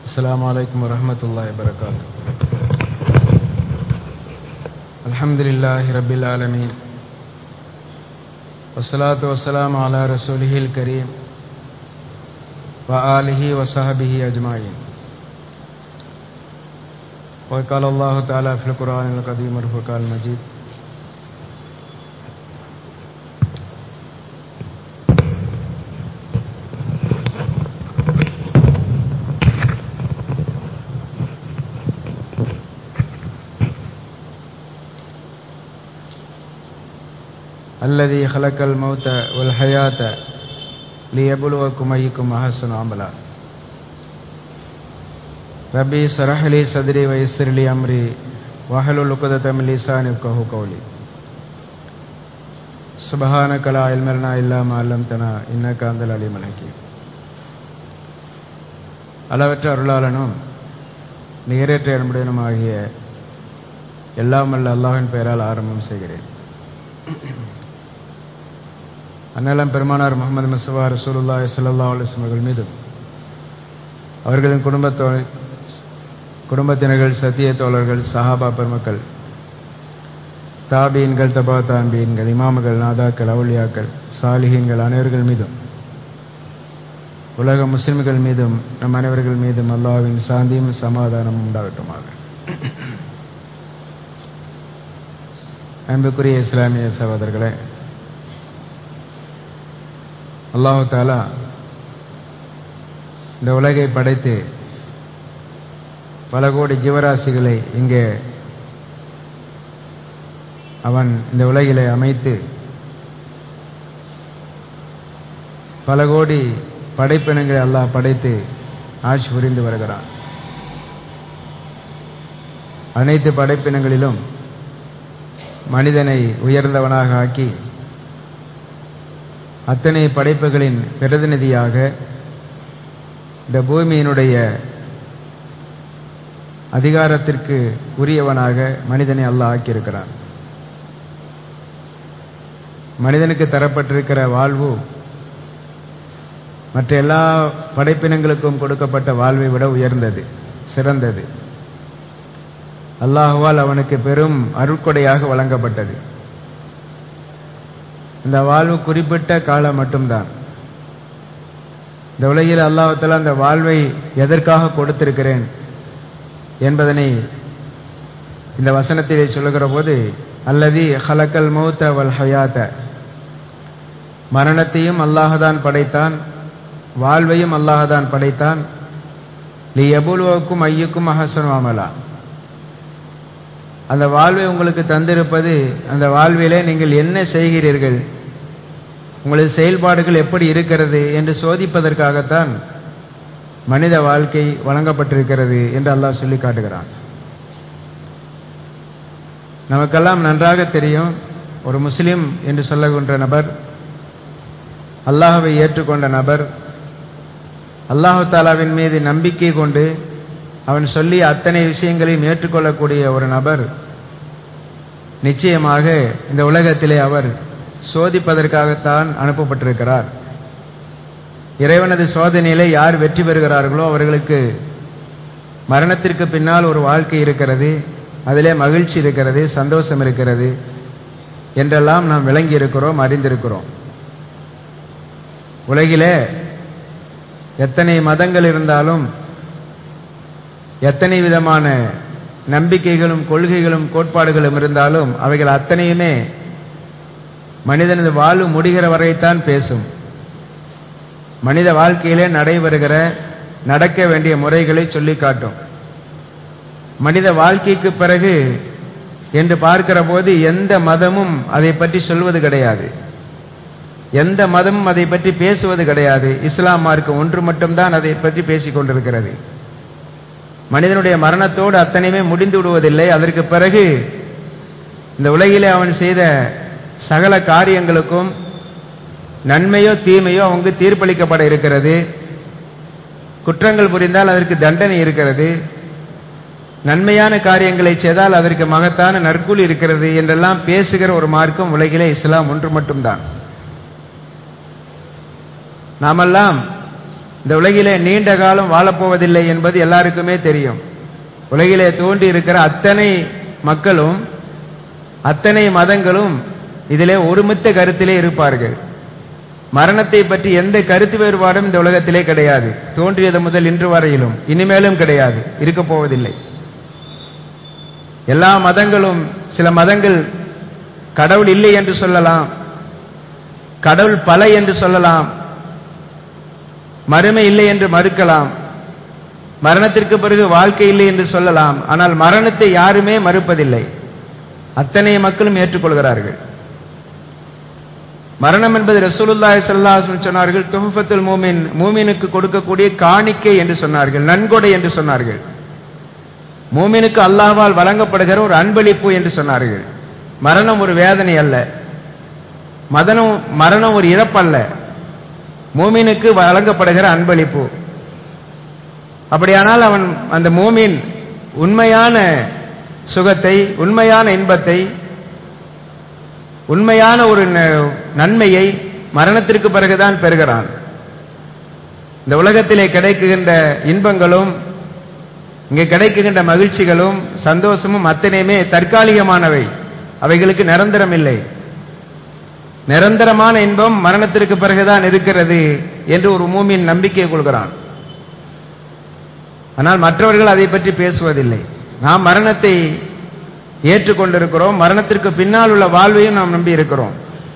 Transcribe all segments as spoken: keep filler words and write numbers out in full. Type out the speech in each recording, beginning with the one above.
السلام عليكم ورحمة الله وبركاته. الحمد لله رب العالمين والصلاة والسلام على رسوله الكريم وآله وصحبه أجمعين. وقال الله تعالى في القرآن القديم والفرقان المجيد: الذي خلق الموت والحياة ليبلوكم أيكم أحسن عملا. ربي اشرح لي صدري ويسر لي أمري واحلل عقدة من لساني يفقهوا قولي. سبحانك لا علم لنا إلا ما علمتنا إنك أنت العليم الحكيم. அளவற்ற அருளாளனும் நிகரற்ற அன்புடனுமாகிய எல்லாம் வல்ல அல்லாஹ்வின் பெயரால் ஆரம்பம் செய்கிறேன். அன்னலம் பெருமானார் முஹம்மது முஸ்தபா ரசூலுல்லாஹி ஸல்லல்லாஹு அலைஹி வஸல்லம் அவர்கள் மீதும் அவர்களின் குடும்பத்தோ குடும்பத்தினர்கள் சத்திய தோழர்கள் சஹாபா பெருமக்கள் தாபீன்கள் தபா தாபீன்கள் இமாம்கள் நாதாக்கள் அவுலியாக்கள் சாலிஹீன்கள் அனைவர்கள் மீதும் உலக முஸ்லிம்கள் மீதும் நம் அனைவர்கள் மீதும் அல்லாஹ்வின் சாந்தியும் சமாதானமும் உண்டாகட்டுமாக. அன்புக்குரிய இஸ்லாமிய சகோதரர்களே, அல்லாஹு தஆலா இந்த உலகை படைத்து பல கோடி ஜீவராசிகளை இங்கே அவன் இந்த உலகிலே அமைத்து பல கோடி படைப்பினங்களை அல்லாஹ் படைத்து ஆட்சி புரிந்து வருகிறான். அனைத்து படைப்பினங்களிலும் மனிதனை உயர்ந்தவனாக ஆக்கி அத்தனை படைப்புகளின் பிரதிநிதியாக இந்த பூமியினுடைய அதிகாரத்திற்கு உரியவனாக மனிதனை அல்லாஹ் ஆக்கியிருக்கிறான். மனிதனுக்கு தரப்பட்டிருக்கிற வாழ்வு மற்ற எல்லா படைப்பினங்களுக்கும் கொடுக்கப்பட்ட வாழ்வை விட உயர்ந்தது, சிறந்தது. அல்லாஹுவால் அவனுக்கு பெரும் அருட்கொடையாக வழங்கப்பட்டது. இந்த வாழ்வு குறிப்பிட்ட காலம் மட்டும்தான். இந்த உலகில் அல்லாஹ் தஆலா அந்த வாழ்வை எதற்காக கொடுத்திருக்கிறேன் என்பதனை இந்த வசனத்திலே சொல்லுகிற போது, அல்லதி ஹலக்கல் மௌத வல் ஹயாத, மரணத்தையும் அல்லாஹ்தான் படைத்தான், வாழ்வையும் அல்லாஹ்தான் படைத்தான். லியபுலுவக்கும் ஐயுக்கும் அஹ்சனு அமலா, அந்த வாழ்வை உங்களுக்கு தந்திருப்பது, அந்த வாழ்விலே நீங்கள் என்ன செய்கிறீர்கள், உங்களது செயல்பாடுகள் எப்படி இருக்கிறது என்று சோதிப்பதற்காகத்தான் மனித வாழ்க்கை வழங்கப்பட்டிருக்கிறது என்று அல்லாஹ் சொல்லி காட்டுகிறான். நமக்கெல்லாம் நன்றாக தெரியும், ஒரு முஸ்லிம் என்று சொல்லுகின்ற நபர், அல்லாஹ்வை ஏற்றுக்கொண்ட நபர், அல்லாஹு தஆலாவின் மீது நம்பிக்கை கொண்டு அவன் சொல்லிய அத்தனை விஷயங்களையும் ஏற்றுக்கொள்ளக்கூடிய ஒரு நபர் நிச்சயமாக இந்த உலகத்திலே அவர் சோதிப்பதற்காகத்தான் அனுப்பப்பட்டிருக்கிறார். இறைவனது சோதனையிலே யார் வெற்றி பெறுகிறார்களோ அவர்களுக்கு மரணத்திற்கு பின்னால் ஒரு வாழ்க்கை இருக்கிறது, அதிலே மகிழ்ச்சி இருக்கிறது, சந்தோஷம் இருக்கிறது என்றெல்லாம் நாம் விளங்கி இருக்கிறோம், அறிந்திருக்கிறோம். உலகிலே எத்தனை மதங்கள் இருந்தாலும், எத்தனை விதமான நம்பிக்கைகளும் கொள்கைகளும் கோட்பாடுகளும் இருந்தாலும், அவைகள் அத்தனையுமே மனிதனது வாழ்வு முடிகிற வரைத்தான் பேசும். மனித வாழ்க்கையிலே நடைபெறுகிற நடக்க வேண்டிய முறைகளை சொல்லி காட்டும். மனித வாழ்க்கைக்கு பிறகு என்று பார்க்கிற போது எந்த மதமும் அதை பற்றி சொல்வது கிடையாது, எந்த மதமும் அதை பற்றி பேசுவது கிடையாது. இஸ்லாம் மார்க்கம் ஒன்று மட்டும்தான் அதை பற்றி பேசிக் கொண்டிருக்கிறது. மனிதனுடைய மரணத்தோடு அத்தனையுமே முடிந்து விடுவதில்லை. அதற்கு பிறகு இந்த உலகிலே அவன் செய்த சகல காரியங்களுக்கும் நன்மையோ தீமையோ அவங்க தீர்ப்பளிக்கப்பட இருக்கிறது. குற்றங்கள் புரிந்தால் அதற்கு தண்டனை இருக்கிறது, நன்மையான காரியங்களை செய்தால் அதற்கு மகத்தான நற்கூலி இருக்கிறது என்றெல்லாம் பேசுகிற ஒரு மார்க்கம் உலகிலே இஸ்லாம் ஒன்று மட்டும்தான். நாமெல்லாம் இந்த உலகிலே நீண்ட காலம் வாழப்போவதில்லை என்பது எல்லாருக்குமே தெரியும். உலகிலே தோன்றி இருக்கிற அத்தனை மக்களும் அத்தனை மதங்களும் இதிலே ஒருமித்த கருத்திலே இருப்பார்கள். மரணத்தை பற்றி எந்த கருத்து வேறுபாடும் இந்த உலகத்திலே கிடையாது. தோன்றியது முதல் இன்று வரையிலும் இனிமேலும் கிடையாது, இருக்க போவதில்லை. எல்லா மதங்களும், சில மதங்கள் கடவுள் இல்லை என்று சொல்லலாம், கடவுள் பல என்று சொல்லலாம், மறுமை இல்லை என்று மறுக்கலாம், மரணத்திற்கு பிறகு வாழ்க்கை இல்லை என்று சொல்லலாம். ஆனால் மரணத்தை யாருமே மறுப்பதில்லை, அத்தனை மக்களும் ஏற்றுக்கொள்கிறார்கள். மரணம் என்பது ரசூலுல்லாஹி ஸல்லல்லாஹு அலைஹி வஸல்லம் சொன்னார்கள், துஹ்ஃபத்துல் மூமின், மூமினுக்கு கொடுக்கக்கூடிய காணிக்கை என்று சொன்னார்கள், நன்கொடை என்று சொன்னார்கள். மூமினுக்கு அல்லாஹ்வால் வழங்கப்படுகிற ஒரு அன்பளிப்பு என்று சொன்னார்கள். மரணம் ஒரு வேதனை அல்ல, மதனம் மரணம் ஒரு இழப்பல்ல, மூமினுக்கு வழங்கப்படுகிற அன்பளிப்பு. அப்படியானால் அவன் அந்த மூமின் உண்மையான சுகத்தை, உண்மையான இன்பத்தை, உண்மையான ஒரு நன்மையை மரணத்திற்கு பிறகுதான் பெறுகிறான். இந்த உலகத்திலே கிடைக்குகின்ற இன்பங்களும் இங்கே கிடைக்குகின்ற மகிழ்ச்சிகளும் சந்தோஷமும் அத்தனையுமே தற்காலிகமானவை, அவைகளுக்கு நிரந்தரம் இல்லை. நிரந்தரமான இன்பம் மரணத்திற்கு பிறகுதான் இருக்கிறது என்று ஒரு மூமின் நம்பிக்கை கொள்கிறான். ஆனால் மற்றவர்கள் அதை பற்றி பேசுவதில்லை. நாம் மரணத்தை ஏற்றுக்கொண்டிருக்கிறோம், மரணத்திற்கு பின்னால் உள்ள வாழ்வையும் நாம் நம்பி இருக்கிறோம்.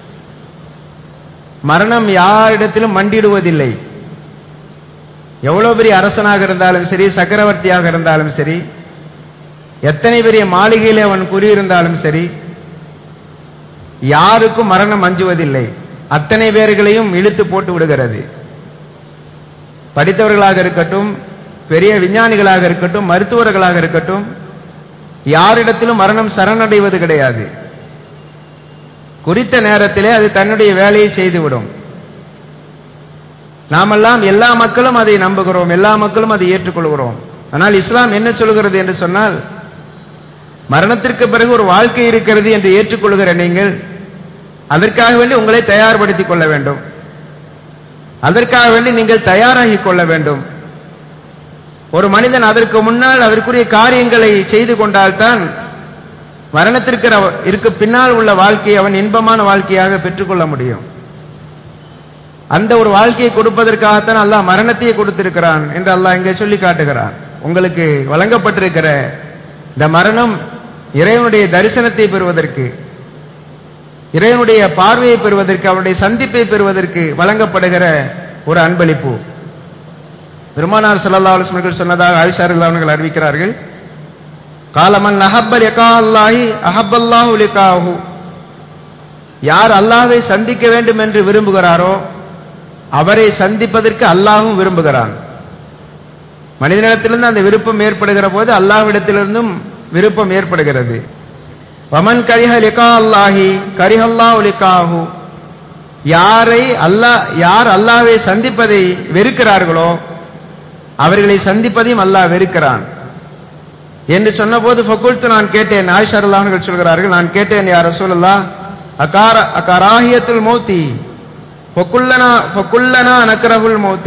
மரணம் யாரிடத்திலும் மண்டிடுவதில்லை. எவ்வளவு பெரிய அரசனாக இருந்தாலும் சரி, சக்கரவர்த்தியாக இருந்தாலும் சரி, எத்தனை பெரிய மாளிகையிலே அவன் கூறியிருந்தாலும் சரி, யாருக்கும் மரணம் அஞ்சுவதில்லை. அத்தனை பேர்களையும் இழுத்து போட்டு விடுகிறது. படித்தவர்களாக இருக்கட்டும், பெரிய விஞ்ஞானிகளாக இருக்கட்டும், மருத்துவர்களாக இருக்கட்டும், யாரிடத்திலும் மரணம் சரணடைவது கிடையாது. குறித்த நேரத்திலே அது தன்னுடைய வேலையை செய்துவிடும். நாமெல்லாம் எல்லா மக்களும் அதை நம்புகிறோம், எல்லா மக்களும் அதை ஏற்றுக்கொள்கிறோம். ஆனால் இஸ்லாம் என்ன சொல்கிறது என்று சொன்னால், மரணத்திற்கு பிறகு ஒரு வாழ்க்கை இருக்கிறது என்று ஏற்றுக்கொள்கிற நீங்கள் அதற்காக வேண்டி உங்களை தயார்படுத்திக் கொள்ள வேண்டும், அதற்காக வேண்டி நீங்கள் தயாராகி கொள்ள வேண்டும். ஒரு மனிதன் அதற்கு முன்னால் அதற்குரிய காரியங்களை செய்து கொண்டால்தான் மரணத்திற்கு இருக்கு பின்னால் உள்ள வாழ்க்கையை அவன் இன்பமான வாழ்க்கையாக பெற்றுக்கொள்ள முடியும். அந்த ஒரு வாழ்க்கையை கொடுப்பதற்காகத்தான் அல்லாஹ் மரணத்தையே கொடுத்திருக்கிறான் என்று அல்லாஹ் இங்கே சொல்லி காட்டுகிறான். உங்களுக்கு வழங்கப்பட்டிருக்கிற இந்த மரணம் இறைவனுடைய தரிசனத்தை பெறுவதற்கு, இறைவனுடைய பார்வையை பெறுவதற்கு, அவருடைய சந்திப்பை பெறுவதற்கு வழங்கப்படுகிற ஒரு அன்பளிப்பு. பெருமானார் ஸல்லல்லாஹு அலைஹி வஸல்லம் சொன்னதாக ஆயிஷா ரலியல்லாஹு அன்ஹா அறிவிக்கிறார்கள், காலமன் அஹப்ப லிகா அல்லாஹி அஹப்பல்லாஹு லிகாஹு, யார் அல்லாஹ்வை சந்திக்க வேண்டும் என்று விரும்புகிறாரோ அவரை சந்திப்பதற்கு அல்லாஹ்வும் விரும்புகிறான். மனிதனிடத்திலிருந்து அந்த விருப்பம் ஏற்படுகிற போது அல்லாஹ்விடத்திலிருந்தும் விருப்பம் ஏற்படுகிறது. வமன் கரிஹ லிகா அல்லாஹி கரிஹல்லாஹு லிகாஹு, யாரை அல்லாஹ் யார் அல்லாஹ்வை சந்திப்பதை வெறுக்கிறார்களோ அவர்களை சந்திப்பதையும் அல்லாஹ் வெறுக்கிறான் என்று சொன்னபோது ஃபகுல்து, நான் கேட்டேன், ஆயிஷா ரலியல்லாஹு அன்ஹா சொல்கிறார்கள், நான் கேட்டேன், யா ரசூலல்லாஹ், அகார அகராஹியத்துல் மௌத்தி ஃபகுல்லனா ஃபகுல்லனா நக்ரஹுல் மௌத்த,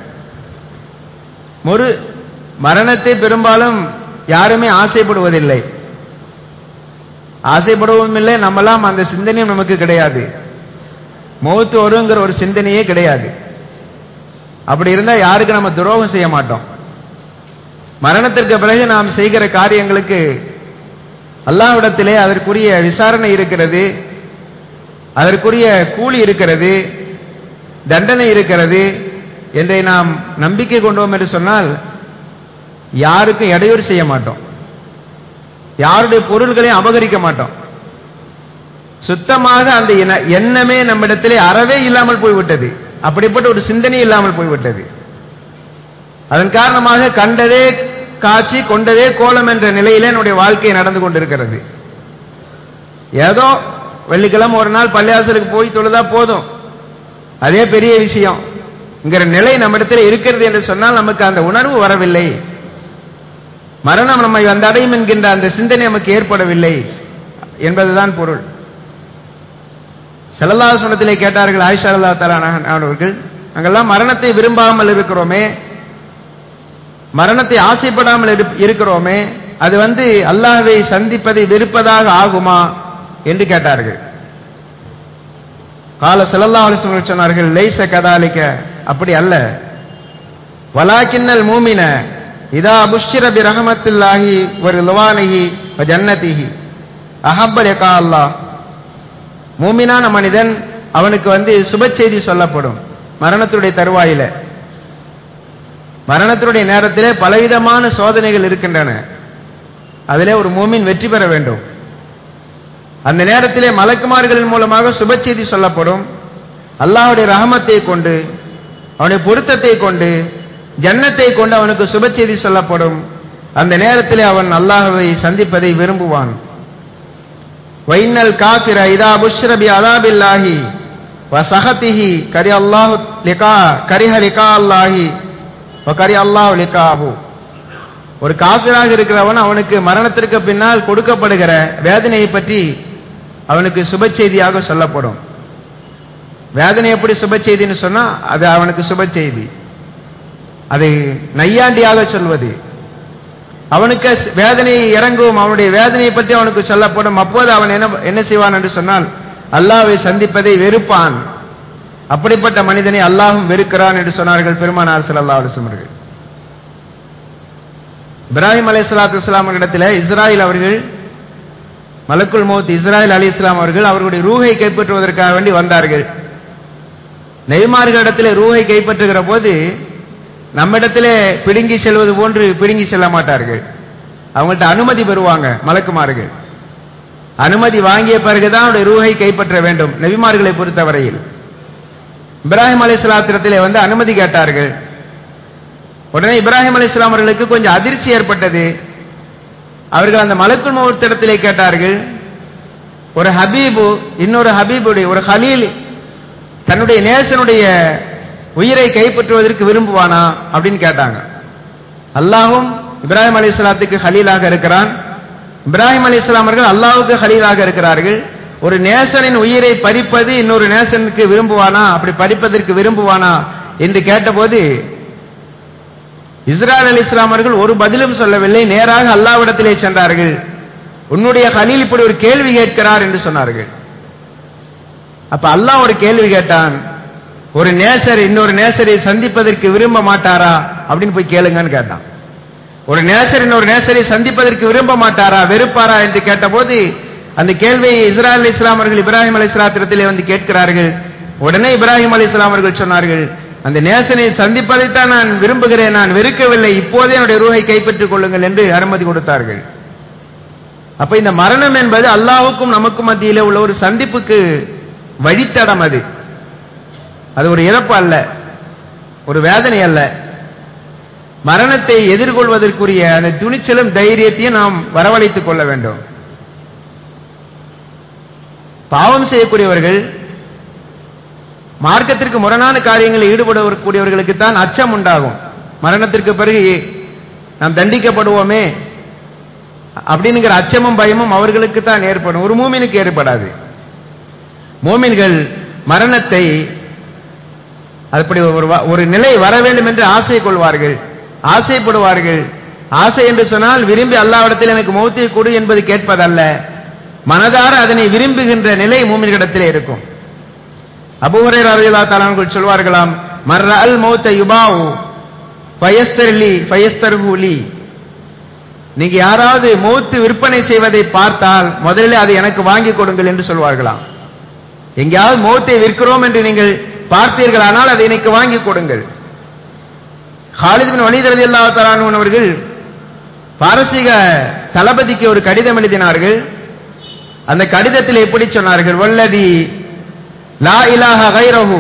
ஒரு மரணத்தை பெரும்பாலும் யாருமே ஆசைப்படுவதில்லை, ஆசைப்படுவதும் இல்லை, நம்மெல்லாம் அந்த சிந்தனையும் நமக்கு கிடையாது. மௌத்து வருங்கிற ஒரு சிந்தனையே கிடையாது. அப்படி இருந்தா யாருக்கு நம்ம துரோகம் செய்ய மாட்டோம். மரணத்திற்கு பிறகு நாம் செய்கிற காரியங்களுக்கு அல்லாஹ்விடத்திலே அதற்குரிய விசாரணை இருக்கிறது, அதற்குரிய கூலி இருக்கிறது, தண்டனை இருக்கிறது என்றை நாம் நம்பிக்கை கொண்டோம் என்று சொன்னால் யாருக்கும் இடையூறு செய்ய மாட்டோம், யாருடைய பொருள்களையும் அபகரிக்க மாட்டோம். சுத்தமாக அந்த எண்ணமே நம்மிடத்திலே அறவே இல்லாமல் போய்விட்டது, அப்படிப்பட்ட ஒரு சிந்தனை இல்லாமல் போய்விட்டது. அதன் காரணமாக கண்டதே காட்சி கொண்டதே கோலம் என்ற நிலையிலே என்னுடைய வாழ்க்கை நடந்து கொண்டிருக்கிறது. ஏதோ வெள்ளிக்கிழமை ஒரு நாள் பள்ளியாசலுக்கு போய் தொழுதா போதும், அதே பெரிய விஷயம் என்கிற நிலை நம்மிடத்தில் இருக்கிறது என்று சொன்னால் நமக்கு அந்த உணர்வு வரவில்லை, மரணம் நம்மை அந்த அடையும் என்கின்ற அந்த சிந்தனை நமக்கு ஏற்படவில்லை என்பதுதான் பொருள். ஸல்லல்லாஹு அலைஹி வஸல்லம் கேட்டார்கள் ஆயிஷா ரலியல்லாஹு தஆலா அவர்கள், நாங்கெல்லாம் மரணத்தை விரும்பாமல் இருக்கிறோமே, மரணத்தை ஆசைப்படாமல் இருக்கிறோமே, அது வந்து அல்லாஹ்வை சந்திப்பதை வெறுப்பதாக ஆகுமா என்று கேட்டார்கள். கால ஸல்லல்லாஹு அலைஹி வஸல்லம் சொன்னார்கள், லைஸ கதாலிக, அப்படி அல்ல. வலாக்கின்னல் மூமின இதா புஷ்ஷிர பி ரஹ்மத்தில்லாஹி வ ரிضوانஹி வ ஜன்னதிஹி அஹப்ப லிகா அல்லாஹ். மூமினான மனிதன், அவனுக்கு வந்து சுப செய்தி சொல்லப்படும் மரணத்துடைய தருவாயில. மரணத்துடைய நேரத்திலே பலவிதமான சோதனைகள் இருக்கின்றன. அதிலே ஒரு மூமின் வெற்றி பெற வேண்டும். அந்த நேரத்திலே மலக்குமார்களின் மூலமாக சுப செய்தி சொல்லப்படும். அல்லாஹ்வுடைய ரஹமத்தை கொண்டு, அவனுடைய பொருத்தத்தை கொண்டு, ஜன்னத்தை கொண்டு அவனுக்கு சுப செய்தி சொல்லப்படும். அந்த நேரத்திலே அவன் அல்லாஹ்வை சந்திப்பதை விரும்புவான். வைன்னல் காஃபிர இதா புஷ்ர பி அஸாபில்லாஹி வ ஸஹதிஹி கரி அல்லாஹு லிகா கரிஹ லிகா அல்லாஹி வ கரி அல்லாஹு லிகாஹு. ஒரு காஃபிராக இருக்கிறவன், அவனுக்கு மரணத்திற்கு பின்னால் கொடுக்கப்படுகிற வேதனையை பற்றி அவனுக்கு சுப செய்தியாக சொல்லப்படும். வேதனை எப்படி சுப செய்தின்னு சொன்னா, அது அவனுக்கு சுப செய்தி. அதை நையாண்டியாக சொல்வது. அவனுக்கு வேதனை இறங்கும், அவனுடைய வேதனையை பற்றி அவனுக்கு சொல்லப்படும். அப்போது அவன் என்ன என்ன செய்வான் என்று சொன்னால், அல்லாஹ்வை சந்திப்பதை வெறுப்பான். அப்படிப்பட்ட மனிதனை அல்லாஹ்வும் வெறுக்கிறான் என்று சொன்னார்கள் பெருமானார் ஸல்லல்லாஹு அலைஹி வஸல்லம் அவர்கள். இப்ராஹிம் அலைஹிஸ்ஸலாத்து வஸ்ஸலாம் இடத்திலே இஸ்ராயில் அவர்கள், மலக்குல் மௌத் இஸ்ராயில் அலைஹிஸ்ஸலாம் அவர்கள் அவர்களுடைய ரூஹை கைப்பற்றுவதற்காக வேண்டி வந்தார்கள். நபிமார்களிடத்திலே ரூஹை கைப்பற்றுகிற போது நம்மிடத்திலே பிடுங்கி செல்வது போன்று பிடுங்கி செல்ல மாட்டார்கள். அவங்கள்ட்ட அனுமதி பெறுவாங்க மலக்குமார்கள். அனுமதி வாங்கிய பிறகுதான் அவருடைய ரூஹை கைப்பற்ற வேண்டும் நபிமார்களை பொறுத்தவரையில். இப்ராஹிம் அலைஹிஸ்ஸலாத்திலே வந்து அனுமதி கேட்டார்கள். உடனே இப்ராஹிம் அலைஹிஸ்ஸலாம் அவர்களுக்கு கொஞ்சம் அதிர்ச்சி ஏற்பட்டது. அவர்கள் அந்த மலக்குல் மௌத் இடத்திலே கேட்டார்கள், ஒரு ஹபீபு இன்னொரு ஹபீபுடைய, ஒரு ஹலீல் தன்னுடைய நேசனுடைய உயிரை கைப்பற்றுவதற்கு விரும்புவானா அப்படின்னு கேட்டாங்க. அல்லாஹ்வும் இப்ராஹிம் அலைஹிஸ்ஸலாத்துக்கு ஹலீலாக இருக்கிறான், இப்ராஹிம் அலைஹிஸ்ஸலாம் அவர்கள் அல்லாஹ்வுக்கு ஹலீலாக இருக்கிறார்கள். ஒரு நேசனின் உயிரை பறிப்பது இன்னொரு நேசனுக்கு விரும்புவானா, அப்படி பறிப்பதற்கு விரும்புவானா என்று கேட்டபோது இஸ்ராயில் அலைஹிஸ்ஸலாம் அவர்கள் ஒரு பதிலும் சொல்லவில்லை. நேராக அல்லாஹ்விடத்திலே சென்றார்கள். உன்னுடைய ஹலீல் இப்படி ஒரு கேள்வி கேட்கிறார் என்று சொன்னார்கள். அப்ப அல்லாஹ் ஒரு கேள்வி கேட்டான், ஒரு நேசர் இன்னொரு நேசரை சந்திப்பதற்கு விரும்ப மாட்டாரா அப்படின்னு போய் கேளுங்கன்னு கேட்டான். ஒரு நேசர் இன்னொரு நேசரை சந்திப்பதற்கு விரும்ப மாட்டாரா, வெறுப்பாரா என்று கேட்டபோது அந்த கேள்வியை இஸ்ராயில் அலைஹிஸ்ஸலாம் அவர்கள் இப்ராஹிம் அலைஹிஸ்ஸலாத்திடத்திலே வந்து கேட்கிறார்கள். உடனே இப்ராஹிம் அலைஹிஸ்ஸலாம் அவர்கள் சொன்னார்கள், அந்த நேசனை சந்திப்பதைத்தான் நான் விரும்புகிறேன், நான் வெறுக்கவில்லை, இப்போதே என்னுடைய ரூஹை கைப்பற்றிக் கொள்ளுங்கள் என்று அனுமதி கொடுத்தார்கள். அப்ப இந்த மரணம் என்பது அல்லாஹ்வுக்கும் நமக்கும் மத்தியிலே உள்ள ஒரு சந்திப்புக்கு வழித்தடம். அது அது ஒரு இறப்பு அல்ல, ஒரு வேதனை அல்ல. மரணத்தை எதிர்கொள்வதற்குரிய அந்த துணிச்சலும் தைரியத்தையும் நாம் வரவழைத்துக் கொள்ள வேண்டும். பாவம் செய்யக்கூடியவர்கள், மார்க்கத்திற்கு முரணான காரியங்களில் ஈடுபடக்கூடியவர்களுக்கு தான் அச்சம் உண்டாகும். மரணத்திற்கு பிறகு நாம் தண்டிக்கப்படுவோமே அப்படிங்கிற அச்சமும் பயமும் அவர்களுக்கு தான் ஏற்படும், ஒரு மூமினுக்கு ஏற்படாது. மூமின்கள் மரணத்தை அப்படி ஒரு நிலை வர வேண்டும் என்று ஆசை கொள்வார்கள், ஆசைப்படுவார்கள். ஆசை என்று சொன்னால் விரும்பி அல்லாஹ்விடத்தில் எனக்கு மௌத்தை கொடு என்பது கேட்பதல்ல, மனதார அதனை விரும்புகின்ற நிலை மூமின்களிடத்திலே இருக்கும். அபூ ஹுரைரா ரலியல்லாஹு தஆலா அவர்கள் சொல்வார்களாம், மர்ரல் மௌத யுபாவு ஃபயஸ்தர்லி ஃபயஸ்தர்ஹுலி. நீங்க யாராவது மௌத்து விற்பனை செய்வதை பார்த்தால் முதலில் அதை எனக்கு வாங்கி கொடுங்கள் என்று சொல்வார்களாம். எங்கேயாவது மௌத்தை விற்கிறோம் என்று நீங்கள் பார்த்தீர்களானால் அதை எனக்கு வாங்கி கொடுங்கள். ஹாலித் பின் வலீத் ரலியல்லாஹு தஆலா அன்ஹு அவர்கள் பாரசீக தளபதிக்கு ஒரு கடிதம் எழுதினார்கள். அந்த கடிதத்தில் எப்படி சொன்னார்கள், வல்லதி லா இலாஹ கைரஹு,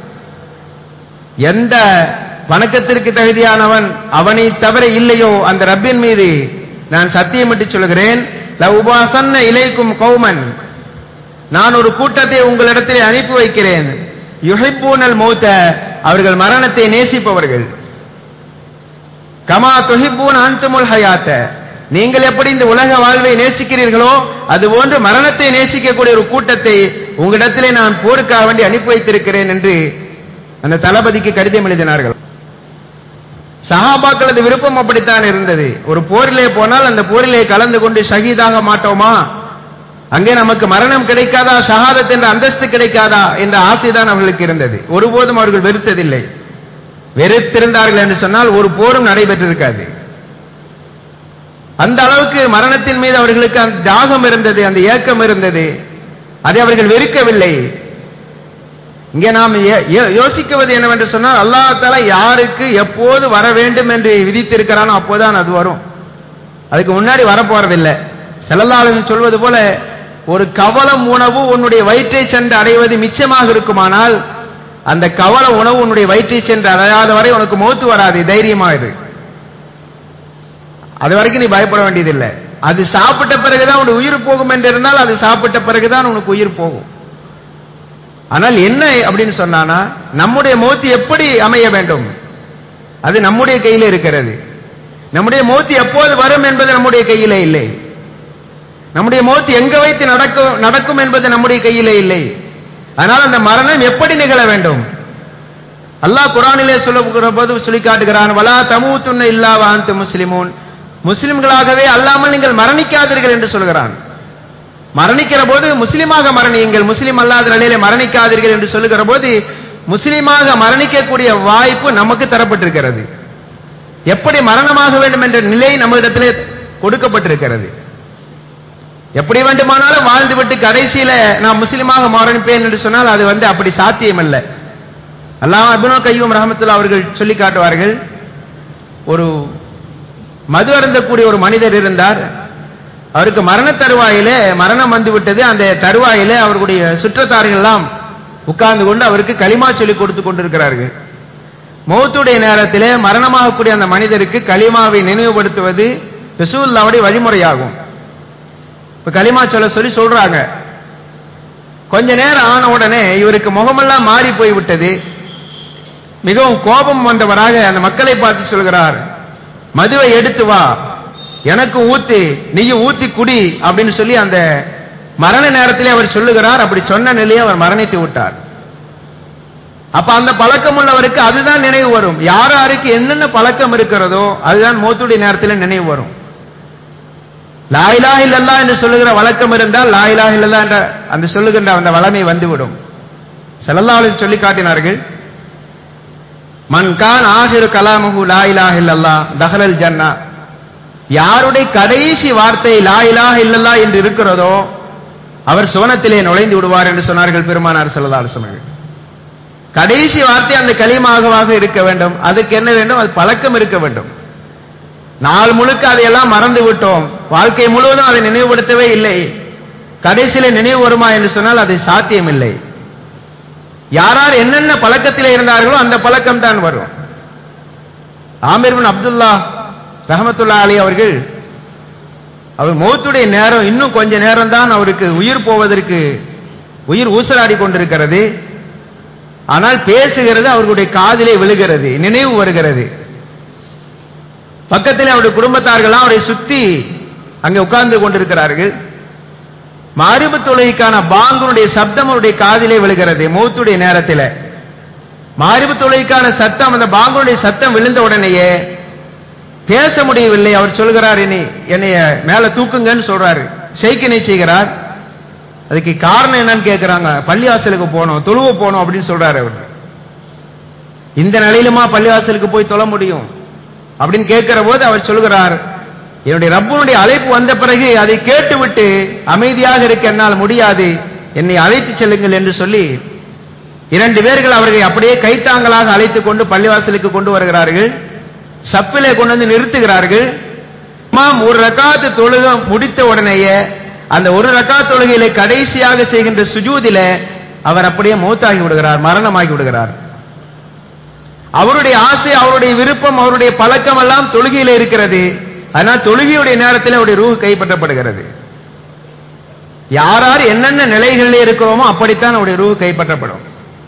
எந்த வணக்கத்திற்கு தகுதியானவன் அவனை தவிர இல்லையோ அந்த ரப்பின் மீது நான் சத்தியமிட்டு சொல்கிறேன், லஉபாசன்ன இலைக்கும் கௌமன், நான் ஒரு கூட்டத்தை உங்களிடத்தில் அனுப்பி வைக்கிறேன், யுஹிப்பூனல் மௌத, அவர்கள் மரணத்தை நேசிப்பவர்கள், கமா துஹிப்பூன அன்துமுல் ஹயாத்த, நீங்கள் எப்படி இந்த உலக வாழ்வை நேசிக்கிறீர்களோ அதுபோன்று மரணத்தை நேசிக்கக்கூடிய ஒரு கூட்டத்தை உங்களிடத்திலே நான் போருக்காக வேண்டி அனுப்பி வைத்திருக்கிறேன் என்று அந்த தளபதிக்கு கடிதம் எழுதினார்கள். சஹாபாக்களது விருப்பம் அப்படித்தான் இருந்தது. ஒரு போரிலே போனால் அந்த போரிலே கலந்து கொண்டு ஷஹீதாக மாட்டோமா, அங்கே நமக்கு மரணம் கிடைக்காதா, ஷஹாதத் என்ற அந்தஸ்து கிடைக்காதா என்ற ஆசைதான் அவர்களுக்கு இருந்தது. ஒருபோதும் அவர்கள் வெறுத்ததில்லை. வெறுத்திருந்தார்கள் என்று சொன்னால் ஒரு போரும் நடைபெற்றிருக்காது. அந்த அளவுக்கு மரணத்தின் மீது அவர்களுக்கு அந்த தாகம் இருந்தது, அந்த ஏக்கம் இருந்தது. அதை அவர்கள் வெறுக்கவில்லை. இங்கே நாம் யோசிக்குவது என்னவென்று சொன்னால், அல்லாஹ் தஆலா யாருக்கு எப்போது வர வேண்டும் என்று விதித்திருக்கிறானோ அப்போதான் அது வரும். அதுக்கு முன்னாடி வரப்போறதில்லை. ஸல்லல்லாஹு அலைஹி வஸல்லம் சொல்வது போல, ஒரு கவலம் உணவு உன்னுடைய வயிற்றை சென்று அடைவது மிச்சமாக இருக்குமானால், அந்த கவல உணவு உன்னுடைய வயிற்றை சென்று அடையாத வரை உனக்கு மௌத்து வராது, தைரியமா இரு. அது வரைக்கும் நீ பயப்பட வேண்டியதில்லை. அது சாப்பிட்ட பிறகுதான் உனக்கு உயிர் போகும் என்று இருந்தால், அது சாப்பிட்ட பிறகுதான் உனக்கு உயிர் போகும். ஆனால் என்ன அப்படின்னு சொன்னானா, நம்முடைய மௌத்து எப்படி அமைய வேண்டும், அது நம்முடைய கையில் இருக்கிறது. நம்முடைய மௌத்து எப்போது வரும் என்பது நம்முடைய கையிலே இல்லை. நம்முடைய மௌத்து எங்க வைத்து நடக்கும் நடக்கும் என்பது நம்முடைய கையிலே இல்லை. அதனால் அந்த மரணம் எப்படி நிகழ வேண்டும், அல்லாஹ் குர்ஆனிலே சொல்லுகிற போது சொல்லி காட்டுகிறான், வலா தமூதுன்ன இல்லா வ அன்தும் முஸ்லிமூன், முஸ்லிம்களாகவே அல்லாமல் நீங்கள் மரணிக்காதீர்கள் என்று சொல்கிறான். மரணிக்கிற போது முஸ்லிமாக மரணியுங்கள், முஸ்லிம் அல்லாத நிலையிலே மரணிக்காதீர்கள் என்று சொல்லுகிற போது முஸ்லிமாக மரணிக்கக்கூடிய வாய்ப்பு நமக்கு தரப்பட்டிருக்கிறது. எப்படி மரணமாக வேண்டும் என்ற நிலை நம்மிடத்திலே கொடுக்கப்பட்டிருக்கிறது. எப்படி வேண்டுமானாலும் வாழ்ந்துவிட்டு கடைசியில நான் முஸ்லிமாக மரணிப்பேன் என்று சொன்னால் அது வந்து அப்படி சாத்தியம் அல்ல. அல்லாஹ் இப்னு கய்யூம் ரஹ்மத்துல்லாஹி அவர்கள் சொல்லி காட்டுவார்கள், ஒரு மது அருந்தக்கூடிய ஒரு மனிதர் இருந்தார். அவருக்கு மரண தருவாயிலே மரணம் வந்துவிட்டது. அந்த தருவாயிலே அவர்களுடைய சுற்றத்தார்கள் எல்லாம் உட்கார்ந்து கொண்டு அவருக்கு களிமா சொல்லி கொடுத்து கொண்டிருக்கிறார்கள். மௌத்துடைய நேரத்திலே மரணமாகக்கூடிய அந்த மனிதருக்கு களிமாவை நினைவுபடுத்துவது ரசூலுல்லாஹ்வுடைய வழிமுறையாகும். இப்ப களிமா சொல்ல சொல்லி சொல்றாங்க. கொஞ்ச நேரம் ஆன உடனே இவருக்கு முகமெல்லாம் மாறி போய்விட்டது. மிகவும் கோபம் வந்தவராக அந்த மக்களை பார்த்து சொல்கிறார், மதுவை எடுத்து வா, எனக்கு ஊத்தி, நீயும் ஊத்தி குடி அப்படின்னு சொல்லி அந்த மரண நேரத்திலே அவர் சொல்லுகிறார். அப்படி சொன்ன நிலையை அவர் மரணித்து விட்டார். அப்ப அந்த பழக்கம் உள்ளவருக்கு அதுதான் நினைவு வரும். யார் யாருக்கு என்னென்ன பழக்கம் இருக்கிறதோ அதுதான் மௌத்துடைய நேரத்தில் நினைவு வரும். லா இலாஹ இல்லல்லாஹ் என்று சொல்லுகிற வழக்கம் இருந்தால் லா இலாஹ இல்லல்லாஹ் என்ற அந்த சொல்லுகின்ற அந்த வளமை வந்துவிடும். ஸல்லல்லாஹு அலைஹி சொல்லி காட்டினார்கள், மன் கான் ஆகிரு கலாமுஹு லா இலாஹ இல்லல்லாஹ் தஹலல் ஜன்னா, யாருடைய கடைசி வார்த்தை லா இலாஹ இல்லல்லாஹ் என்று இருக்கிறதோ அவர் சுவனத்திலே நுழைந்து விடுவார் என்று சொன்னார்கள் பெருமானார் ஸல்லல்லாஹு அலைஹி வஸல்லம். கடைசி வார்த்தை அந்த கலிமாகவாக இருக்க வேண்டும். அதுக்கு என்ன வேண்டும், அது பழக்கம் இருக்க வேண்டும். நாள் முழுக்க அதையெல்லாம் மறந்து விட்டோம், வாழ்க்கை முழுவதும் அதை நினைவுபடுத்தவே இல்லை, கடைசியில நினைவு வருமா என்று சொன்னால் அது சாத்தியம் இல்லை. யாரார் என்னென்ன பழக்கத்திலே இருந்தார்களோ அந்த பழக்கம் தான் வரும். ஆமீர் பின் அப்துல்லா ரஹ்மத்துல்லாஹி அலைஹி அவர்கள், அவர் மௌத்துடைய நேரம் இன்னும் கொஞ்ச நேரம் தான் அவருக்கு உயிர் போவதற்கு உயிர் ஊசலாடி கொண்டிருக்கிறது. ஆனால் பேசுகிறது அவர்களுடைய காதிலே விழுகிறது, நினைவு வருகிறது. பக்கத்தில் அவருடைய குடும்பத்தார்கள் அவரை சுத்தி அங்கே உட்கார்ந்து கொண்டிருக்கிறார்கள். மக்ரிப் தொழுகைக்கான பாங்குடைய சப்தம் அவருடைய காதிலே விழுகிறது. மௌத்துடைய நேரத்தில் மக்ரிப் தொழுகைக்கான சத்தம், அந்த பாங்குடைய சத்தம் விழுந்த உடனேயே பேச முடியவில்லை. அவர் சொல்கிறார், இனி என்னைய மேல தூக்குங்கன்னு சொல்றாரு, ஷைக்கினை செய்கிறார். அதுக்கு காரணம் என்னன்னு கேட்கிறாங்க. பள்ளிவாசலுக்கு போனோம், தொழுவ போனோம் அப்படின்னு சொல்றாரு. அவர் இந்த நிலையிலுமா பள்ளிவாசலுக்கு போய் தொழ முடியும் அப்படின்னு கேட்கிற போது அவர் சொல்கிறார், என்னுடைய ரப்புனுடைய அழைப்பு வந்த பிறகு அதை கேட்டுவிட்டு அமைதியாக இருக்க என்னால் முடியாது, என்னை அழைத்து செல்லுங்கள் என்று சொல்லி இரண்டு பேர்கள் அவர்களை அப்படியே கைத்தாங்களாக அழைத்துக் கொண்டு பள்ளிவாசலுக்கு கொண்டு வருகிறார்கள். சப்பிலே கொண்டு வந்து நிறுத்துகிறார்கள். இமாம் ஒரு ரக்காத்து தொழுகை முடித்த உடனேயே அந்த ஒரு ரக்காத் தொழுகையிலே கடைசியாக செய்கின்ற சுஜூதிலே அவர் அப்படியே மௌத்தாகி விடுகிறார், மரணமாகி விடுகிறார். அவருடைய ஆசை, அவருடைய விருப்பம், அவருடைய பழக்கம் எல்லாம் தொழுகையிலே இருக்கிறது. ஆனால் தொழுகையுடைய நேரத்தில் அவருடைய ரூஹ் கைப்பற்றப்படுகிறது. யாரார் என்னென்ன நிலைகளிலே இருக்கிறோமோ அப்படித்தான் அவருடைய ரூஹ் கைப்பற்றப்படும்.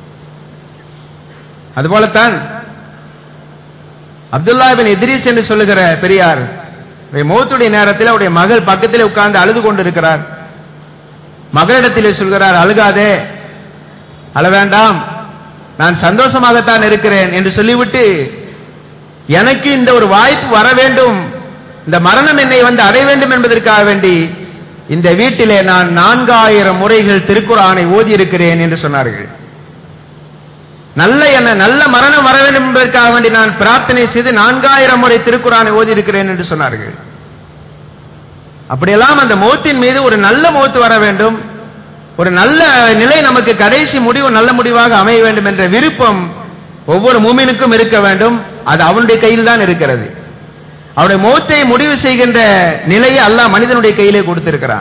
அதுபோலத்தான் அப்துல்லா இப்னு இத்ரீஸ் என்று சொல்லுகிற பெரியார் மௌத்துடைய நேரத்தில் அவருடைய மகள் பக்கத்திலே உட்கார்ந்து அழுது கொண்டிருக்கிறார். மகளிடத்திலே சொல்கிறார், அழுகாதே, அழ வேண்டாம், நான் சந்தோஷமாகத்தான் இருக்கிறேன் என்று சொல்லிவிட்டு, எனக்கு இந்த ஒரு வாய்ப்பு வர வேண்டும், இந்த மரணம் என்னை வந்து அடைய வேண்டும் என்பதற்காக வேண்டி இந்த வீட்டிலே நான் நான்காயிரம் முறைகள் திருக்குர்ஆனை ஓதி இருக்கிறேன் என்று சொன்னார்கள். நல்ல என்ன நல்ல மரணம் வர வேண்டும் என்பதற்காக வேண்டி நான் பிரார்த்தனை செய்து நான்காயிரம் முறை திருக்குர்ஆனை ஓதி இருக்கிறேன் என்று சொன்னார்கள். அப்படியெல்லாம் அந்த மௌத்தின் மீது ஒரு நல்ல மௌத்து வர வேண்டும், ஒரு நல்ல நிலை, நமக்கு கடைசி முடிவு நல்ல முடிவாக அமைய வேண்டும் என்ற விருப்பம் ஒவ்வொரு மூமினுக்கும் இருக்க வேண்டும். அது அவனுடைய கையில் தான் இருக்கிறது. அவருடைய மௌத்தை முடிவு செய்கின்ற நிலையை அல்லாஹ் மனிதனுடைய கையிலே கொடுத்திருக்கிறான்.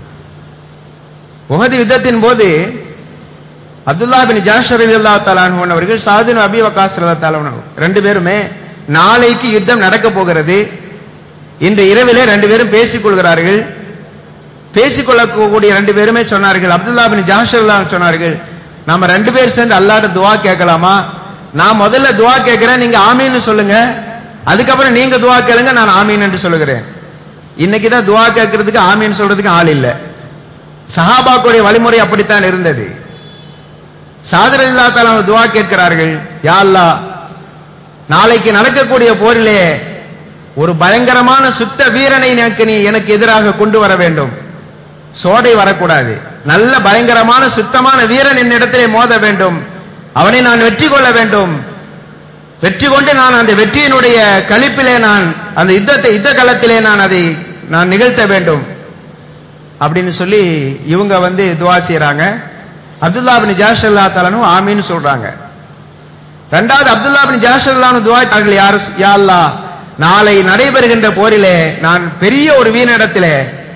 உஹது யுத்தத்தின் போது அப்துல்லா பின் ஜாஷர் ரலியல்லாஹு தஆலா அன்ஹு அவர்கள், சஅத் பின் அபீ வக்காஸ் ரலியல்லாஹு தஆலா அன்ஹு ரெண்டு பேருமே நாளைக்கு யுத்தம் நடக்க போகிறது, இன்று இரவிலே ரெண்டு பேரும் பேசிக் கொள்கிறார்கள். பேசிக்கொள்ளக்கூடிய ரெண்டு பேருமே சொன்னார்கள், அப்துல்லா பின் ஜாஷர் ரலியல்லாஹு அன்ஹு சொன்னார்கள், நாம ரெண்டு பேர் சேர்ந்து அல்லாஹ்ட்ட துஆ கேட்கலாமா? நான் முதல்ல துஆ கேட்கிறேன், நீங்க ஆமீன்னு சொல்லுங்க, அதுக்கப்புறம் நீங்க துஆ கேளுங்க, நான் ஆமீன் என்று சொல்லுகிறேன். இன்னைக்கு தான் துஆ கேட்கறதுக்கு ஆமீன் சொல்றதுக்கு ஆள் இல்ல. சஹாபாக்களுடைய வழிமுறை அப்படித்தான் இருந்தது. சஅத் ரலியல்லாஹு தஆலா துஆ கேட்கிறார்கள், யா அல்லாஹ், நாளைக்கு நடக்கக்கூடிய போரிலே ஒரு பயங்கரமான சுத்த வீரனை எனக்கு நீ எனக்கு எதிராக கொண்டு வர வேண்டும். சோடை வரக்கூடாது, நல்ல பயங்கரமான சுத்தமான வீரன் என்னிடத்திலே மோத வேண்டும், அவனை நான் வெற்றி கொள்ள வேண்டும், வெற்றி கொண்டு நான் அந்த வெற்றியினுடைய களிப்பிலே நான் அந்த யுத்தத்தை யுத்த களத்திலே நான் அதை நான் நிகழ்த்த வேண்டும் அப்படின்னு சொல்லி இவங்க வந்து துஆ செய்றாங்க. அப்துல்லா பின் ஜாஷர் ரலியல்லாஹு தஆலா அன்ஹு ஆமீன் சொல்றாங்க. இரண்டாவது அப்துல்லா பின் ஜாஷர் ரலியல்லாஹு அன்ஹு துஆ செய்றார்கள், யா அல்லாஹ், நாளை நடைபெறுகின்ற போரிலே நான் பெரிய ஒரு வீரனிடத்திலே,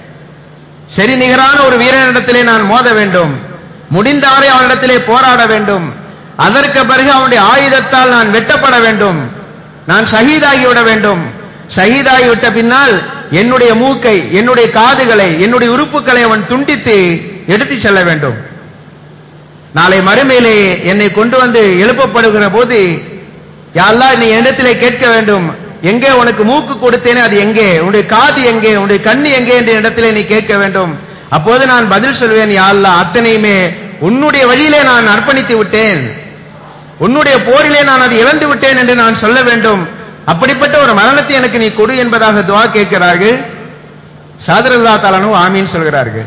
சரி நிகரான ஒரு வீரனிடத்திலே நான் மோத வேண்டும், முடிந்தாரை அவனிடத்திலே போராட வேண்டும், அதற்கு பிறகு அவனுடைய ஆயுதத்தால் நான் வெட்டப்பட வேண்டும், நான் ஷஹீதாகிவிட வேண்டும், ஷஹீதாகிவிட்ட பின்னால் என்னுடைய மூக்கை, என்னுடைய காதுகளை, என்னுடைய உறுப்புகளை அவன் துண்டித்து எடுத்து செல்ல வேண்டும். நாளை மறுமையிலே என்னை கொண்டு வந்து எழுப்பப்படுகிற போது, யா அல்லாஹ், நீ என்னிடத்திலே கேட்க வேண்டும், எங்கே உனக்கு மூக்கு கொடுத்தேனே அது எங்கே, உன்னுடைய காது எங்கே, உன்னுடைய கண்ணு எங்கே என்ற இடத்திலே நீ கேட்க வேண்டும். அப்போது நான் பதில் சொல்வேன், யா அல்லாஹ், அத்தனையுமே உன்னுடைய வழியிலே நான் அர்ப்பணித்து விட்டேன், உன்னுடைய போரிலே நான் அதை இழந்து விட்டேன் என்று நான் சொல்ல வேண்டும். அப்படிப்பட்ட ஒரு மரணத்தை எனக்கு நீ கொடு என்பதாக துஆ கேட்கிறார்கள். சஅத் ரலியல்லாஹு தஆலா அன்ஹு ஆமீன் சொல்கிறார்கள்.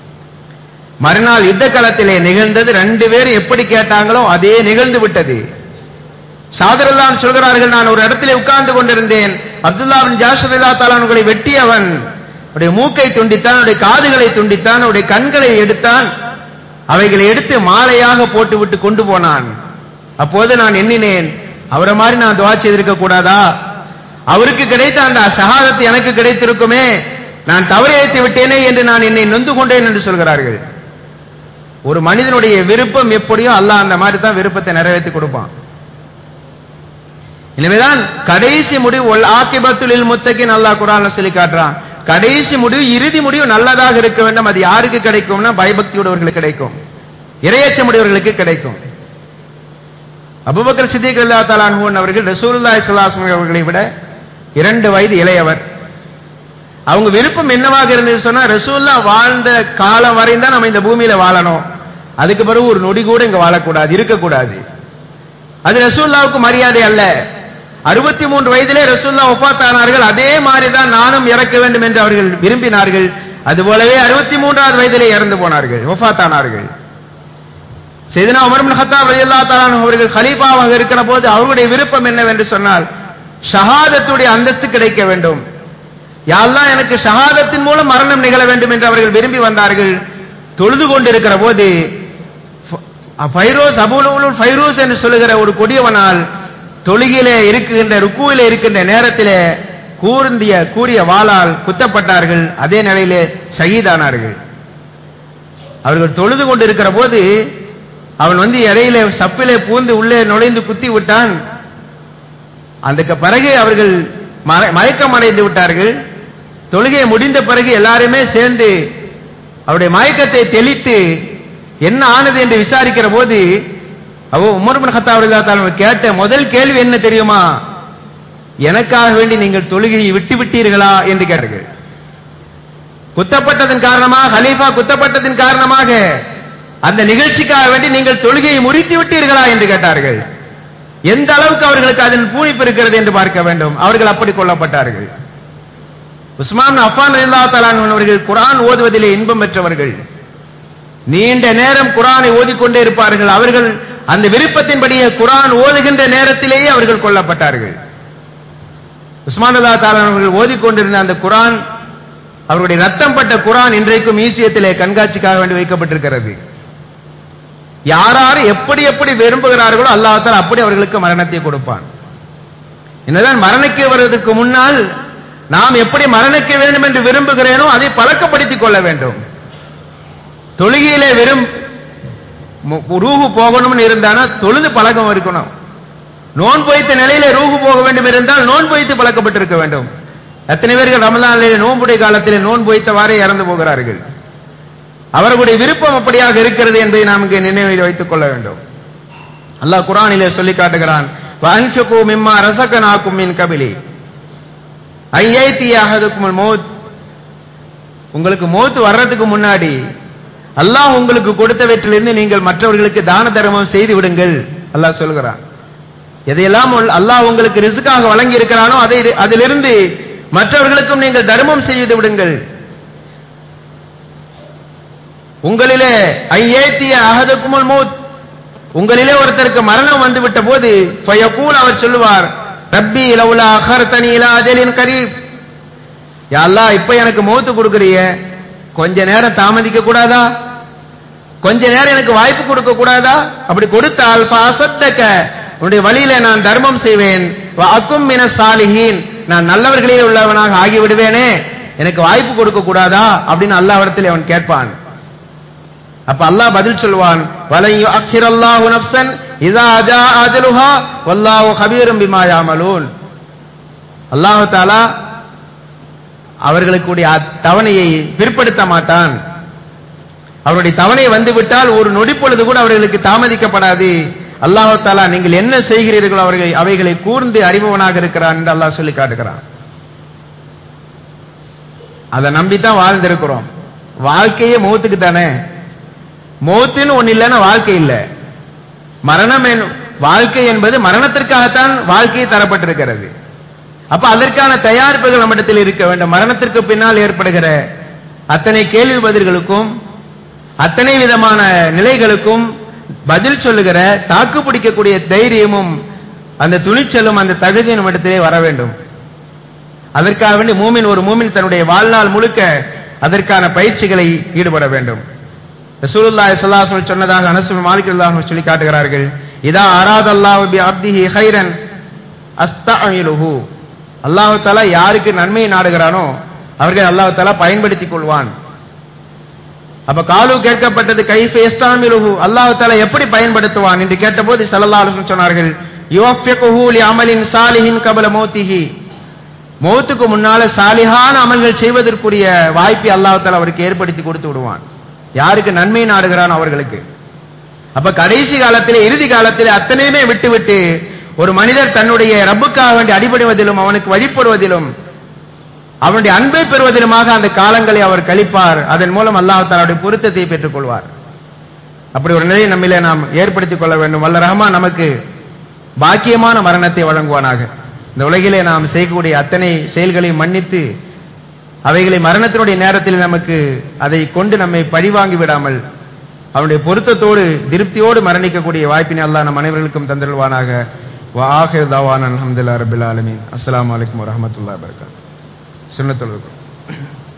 மறுநாள் யுத்த களத்திலே நிகழ்ந்தது, ரெண்டு பேரும் எப்படி கேட்டாங்களோ அதே நிகழ்ந்து விட்டது. சஅத் ரலியல்லாஹு அன்ஹு சொல்கிறார்கள், நான் ஒரு இடத்திலே உட்கார்ந்து கொண்டிருந்தேன், அப்துல்லா பின் ஜாஷர் ரலியல்லாஹு தஆலா அன்ஹுவை வெட்டியவன் அவருடைய மூக்கை துண்டித்தான், அவருடைய காதுகளை துண்டித்தான், அவருடைய கண்களை எடுத்தான், அவைகளை எடுத்து மாலையாக போட்டுவிட்டு கொண்டு போனான். அப்போது நான் எண்ணினேன், அவரை மாதிரி நான் துஆ செய்திருக்க கூடாதா, அவருக்கு கிடைத்த அந்த ஷஹாதத் எனக்கு கிடைத்திருக்குமே, நான் தவறு இழைத்து விட்டேனே என்று நான் என்னை நொந்து கொண்டேன் என்று சொல்கிறார்கள். ஒரு மனிதனுடைய விருப்பம் எப்படியோ அல்லாஹ் அந்த மாதிரி தான் விருப்பத்தை நிறைவேற்றி கொடுப்பான். எனவேதான் கடைசி முடிவு ஒல் ஆகிபத்துல் முத்தகின் அல்லாஹ் குர்ஆன்ல சொல்லி காட்டுறான், கடைசி முடிவு, இறுதி முடிவு நல்லதாக இருக்க வேண்டும். அது யாருக்கு கிடைக்கும்னா பயபக்தியுடையவர்களுக்கு கிடைக்கும், இறையச்சமுடையவர்களுக்கு கிடைக்கும். அபூபக்கர் சித்திக் ரலியல்லாஹு தஆலா அன்ஹு அவர்கள் ரசூலுல்லாஹி ஸல்லல்லாஹு அலைஹி வஸல்லம் அவர்களை விட இரண்டு வயது இளையவர். அவங்க விருப்பம் என்னவாக இருந்தது சொன்னா, ரசூலுல்லாஹ் வாழ்ந்த காலம் வரை தான் நம்ம இந்த பூமியில வாழணும், அதுக்கு பிறகு ஒரு நொடி கூட இங்க வாழக்கூடாது, இருக்கக்கூடாது. அது ரசூலுல்லாஹ்வுக்கு மரியாதை அல்ல. அறுபத்தி மூன்று வயதிலே ரசூலுல்லாஹ் வஃபாத் ஆனார்கள், அதே மாதிரி தான் நானும் இறக்க வேண்டும் என்று அவர்கள் விரும்பினார்கள். அதுபோலவே அறுபத்தி மூன்றாவது வயதிலே இறந்து போனார்கள், வஃபாத் ஆனார்கள். சையதுனா உமர் இப்னு கத்தாப் ரலியல்லாஹு தஆலா அன்ஹு அவர்கள் கலீஃபாவாக இருக்கிற போது அவருடைய விருப்பம் என்னவென்று சொன்னால், ஷஹாதத்துடைய அந்தஸ்து கிடைக்க வேண்டும். யா அல்லாஹ், எனக்கு ஷஹாதத்தின் மூலம் மரணம் நிகழ வேண்டும் என்று அவர்கள் விரும்பி வந்தார்கள். தொழுது கொண்டிருக்கிற போது ஃபைரோஸ் அபூலுல் ஃபைரோஸ் என்று சொல்லுகிற ஒரு கொடியவனால் தொழுகிலே இருக்கின்ற ருக்குவிலே இருக்கின்ற நேரத்திலே கூர்ந்திய கூறிய வாளால் குத்தப்பட்டார்கள். அதே நிலையிலே ஷஹீதானார்கள். அவர்கள் தொழுது கொண்டிருக்கிற போது அவன் வந்து இடையிலே சப்பிலே பூந்து உள்ளே நுழைந்து குத்தி விட்டான். அதுக்கு பிறகு அவர்கள் மயக்கம் அடைந்து விட்டார்கள். தொழுகை முடிந்த பிறகு எல்லாருமே சேர்ந்து அவருடைய மயக்கத்தை தெளித்து என்ன ஆனது என்று விசாரிக்கிற போது அவ உமர் இப்னு கத்தாப் ரலியல்லாஹு தஆலா கேட்ட முதல் கேள்வி என்ன தெரியுமா, எனக்காக வேண்டி நீங்கள் தொழுகையை விட்டு விட்டீர்களா என்று கேட்டார்கள். குத்தப்பட்டதன் காரணமாக, ஹலீஃபா குத்தப்பட்டதன் காரணமாக அந்த நிகழ்ச்சிக்காக வேண்டி நீங்கள் தொழுகையை முறித்து விட்டீர்களா என்று கேட்டார்கள். எந்த அளவுக்கு அவர்களுக்கு அதன் பூனிப்பு இருக்கிறது என்று பார்க்க வேண்டும். அவர்கள் அப்படி கொல்லப்பட்டார்கள். உஸ்மான் அஃபான் ரலியல்லாஹு தஆலா அவர்கள் குர்ஆன் ஓதுவதிலே இன்பம் பெற்றவர்கள். நீண்ட நேரம் குர்ஆனை ஓதிக்கொண்டே இருப்பார்கள். அவர்கள் அந்த விருப்பத்தின்படியே குர்ஆன் ஓதுகின்ற நேரத்திலேயே அவர்கள் கொல்லப்பட்டார்கள். உஸ்மான் ரலியல்லாஹு தஆலா அவர்கள் ஓதிக்கொண்டிருந்த அந்த குர்ஆன், அவருடைய ரத்தம் பட்ட குர்ஆன் இன்றைக்கும் மியூசியத்திலே கண்காட்சிக்காக வேண்டி வைக்கப்பட்டிருக்கிறது. யாரார் எப்படி எப்படி விரும்புகிறார்களோ அல்லாஹ் தஆலா அப்படி அவர்களுக்கு மரணத்தை கொடுப்பான். என்னதான் மரணிக்க வருவதற்கு முன்னால் நாம் எப்படி மரணிக்க வேண்டும் என்று விரும்புகிறேனோ அதை பழக்கப்படுத்திக் கொள்ள வேண்டும். தொழுகையிலே வெறும் ரூஹு போகணும்னு இருந்தானா தொழுது பழக்கம் இருக்கணும். நோன்பு வைத்த நிலையிலே ரூஹு போக வேண்டும் இருந்தால் நோன்பு வைத்து பழக்கப்பட்டிருக்க வேண்டும். எத்தனை பேர்கள் ரமலானிலே நோன்புடைய காலத்திலே நோன்பு வைத்தவாறே இறந்து போகிறார்கள். அவர்களுடைய விருப்பம் அப்படியாக இருக்கிறது என்பதை நாம் இங்கே நினைவில் வைத்துக் கொள்ள வேண்டும். அல்லாஹ் குர்ஆனிலே சொல்லி காட்டுகிறான், வஅன்ஃபிகு மிம்மா ரஸகனாகும் மின் கபிலி ஐயைதி அஹதுக்குமுல் மௌத். உங்களுக்கு மௌத் வர்றதுக்கு முன்னாடி அல்லாஹ் உங்களுக்கு கொடுத்தவற்றிலிருந்து நீங்கள் மற்றவர்களுக்கு தான தர்மம் செய்து விடுங்கள். அல்லாஹ் சொல்கிறான், எதையெல்லாம் அல்லாஹ் உங்களுக்கு ரிஸ்காக வழங்கி இருக்கிறானோ அதை அதிலிருந்து மற்றவர்களுக்கும் நீங்கள் தர்மம் செய்து விடுங்கள். உங்களிலே ஐயேத்திய அஹதுக்குமுல் மௌத், உங்களிலே ஒருத்தருக்கு மரணம் வந்துவிட்ட போது ஃபயகூல், அவர் சொல்லுவார், ரப்பி லவ்லா அഖர்தனி இலா அஜலின் கரீப், யா அல்லாஹ் இப்ப எனக்கு மௌத் கொடுக்கறிய, கொஞ்ச நேரம் தாமதிக்க கூடாதா? கொஞ்ச நேரம் எனக்கு வாய்ப்பு கொடுக்க கூடாதா? அப்படி கொடுத்தால் ஃபஅஸத்தக, உன்னுடைய வழியிலே நான் தர்மம் செய்வேன், வ அகும் மினஸ் சாலிஹீன், நான் நல்லவர்களிலே உள்ளவனாக ஆகிவிடுவேனே, எனக்கு வாய்ப்பு கொடுக்க கூடாதா அப்படின்னு அல்லாஹ்விடத்தில் அவன் கேட்பான். அப்ப அல்லாஹ் பதில் சொல்வான், வலை யுஅக்கிரல்லாஹு நஃப்ஸன் இதா ஜா அஜலுஹா வல்லாஹு கபீரும் பிமா யாமலூன். அல்லாஹ் தஆலா அவர்களுடைய தவணையை பிற்படுத்த மாட்டான். அவருடைய தவணை வந்துவிட்டால் ஒரு நொடி பொழுது கூட அவர்களுக்கு தாமதிக்கப்படாது. அல்லாஹ் தஆலா நீங்கள் என்ன செய்கிறீர்களோ அவர்கள் அவைகளை கூர்ந்து அறிபவனாக இருக்கிறான் என்று அல்லாஹ் சொல்லி காட்டுகிறான். அதை நம்பித்தான் வாழ்ந்திருக்கிறோம். வாழ்க்கையே மௌத்துக்கு தானே. மௌத்துன்னு ஒன்னு இல்லைன்னா வாழ்க்கை இல்லை. மரணம் வாழ்க்கை என்பது மரணத்திற்காகத்தான் வாழ்க்கை தரப்பட்டிருக்கிறது. அப்ப அதற்கான தயாரிப்புகள் நம்மிடத்தில் இருக்க வேண்டும். மரணத்திற்கு பின்னால் ஏற்படுகிற அத்தனை கேள்வி பதில்களுக்கும் அத்தனை விதமான நிலைகளுக்கும் பதில் சொல்லுகிற தாக்கு பிடிக்கக்கூடிய தைரியமும் அந்த துணிச்சலும் அந்த தகுதியும் நம்மிடத்திலே வர வேண்டும். அதற்காக வேண்டி மூமின் ஒரு மூமின் தன்னுடைய வாழ்நாள் முழுக்க அதற்கான பயிற்சிகளை ஈடுபட வேண்டும். ரசூலுல்லாஹி ஸல்லல்லாஹு அலைஹி வஸல்லம் சொன்னதாக அனஸ் பின் மாலிக் ரலியல்லாஹு அன்ஹு சொல்லி காட்டுகிறார்கள், இதா அராதல்லாஹு பி அப்திஹி கைரன் அஸ்தஅமிலுஹு, அல்லாஹ் தஆலா யாருக்கு நன்மையை நாடுகிறானோ அவர்கள் அல்லாஹ் தஆலா பயன்படுத்திக் கொள்வான். அப்ப காலு கேட்கப்பட்டது, கைஃப யஸ்தஅமிலுஹு, அல்லாஹ் தஆலா எப்படி பயன்படுத்துவான் என்று கேட்டபோது ஸல்லல்லாஹு அலைஹி வஸல்லம் சொன்னார்கள், யுவஃபிகுஹு லி அமலின் சாலிஹின் கபல மௌத்திஹி, மௌத்துக்கு முன்னால சாலிஹான அமல்கள் செய்வதற்குரிய வாய்ப்பை அல்லாஹ் தஆலா அவருக்கு ஏற்படுத்தி கொடுத்து விடுவான். யாருக்கு நன்மை நாடுகிறான் அவர்களுக்கு. அப்ப கடைசி காலத்திலே இறுதி காலத்திலே அத்தனையுமே விட்டுவிட்டு ஒரு மனிதர் தன்னுடைய ரப்புக்காக வேண்டி அடிபடுவதிலும் அவனுக்கு வழிபடுவதிலும் அவனுடைய அன்பை பெறுவதிலுமாக அந்த காலங்களை அவர் கழிப்பார். அதன் மூலம் அல்லாஹ் தஆலாவுடைய பொருத்தத்தை பெற்றுக் கொள்வார். அப்படி ஒரு நிலையை நம்மிலே நாம் ஏற்படுத்திக் கொள்ள வேண்டும். வல்ல ரஹ்மான் நமக்கு பாக்கியமான மரணத்தை வழங்குவானாக. இந்த உலகிலே நாம் செய்யக்கூடிய அத்தனை செயல்களையும் மன்னித்து அவைகளை மரணத்தினுடைய நேரத்தில் நமக்கு அதை கொண்டு நம்மை பழிவாங்கி விடாமல் அவனுடைய பொருத்தத்தோடு திருப்தியோடு மரணிக்கக்கூடிய வாய்ப்பினை அல்லாஹ் நம் அனைவர்களுக்கும் தந்திருவானாக. வ ஆகிர் தவானா அல்ஹம்துலில்லாஹி ரப்பில் ஆலமீன். அஸ்ஸலாமு அலைக்கும் வரஹ்மத்துல்லாஹி வபரகாத்துஹு. சுன்னத்துல்